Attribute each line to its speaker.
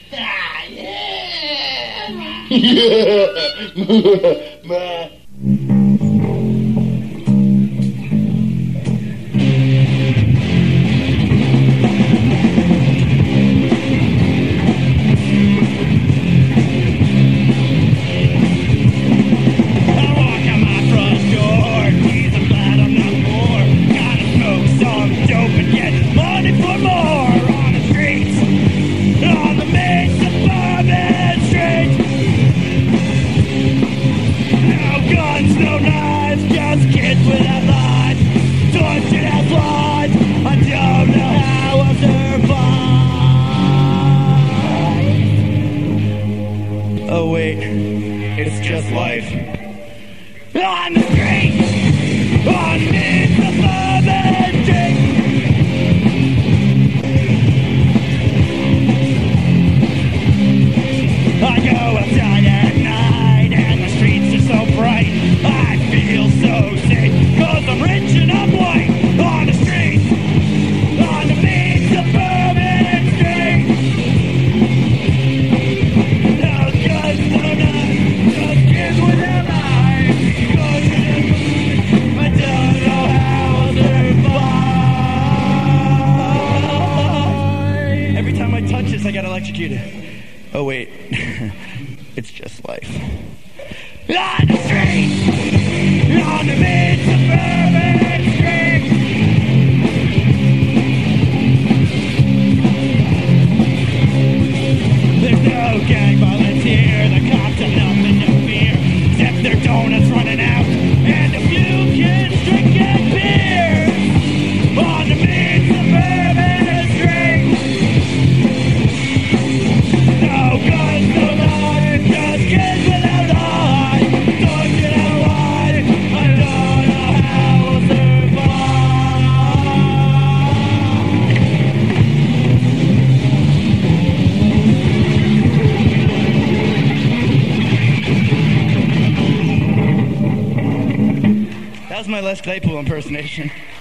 Speaker 1: Ah, yeah.
Speaker 2: Oh wait, it's just life. On the street, underneath the bourbon drink. I go outside at night and the streets are so bright. I feel so sick, cause I'm rich and I'm white. On the street, underneath the bourbon drink. I got electrocuted. Oh wait, it's just life. On the street, on the mid-suburban street. There's no gang violence here. The cops have nothing to fear, except their donuts running out and a few kids drinking beer. On the mid-suburban street. That was my Les Claypool impersonation.